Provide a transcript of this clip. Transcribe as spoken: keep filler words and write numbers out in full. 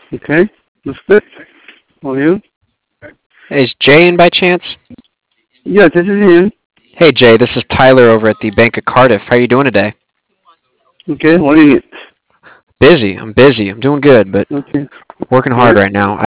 Okay, that's good. How are you? Is Jay in by chance? Yes, this is him. Hey Jay, this is Tyler over at the Bank of Cardiff. How are you doing today? Okay, what do you need? Busy. I'm busy. I'm doing good, but Okay, working hard yeah. right now.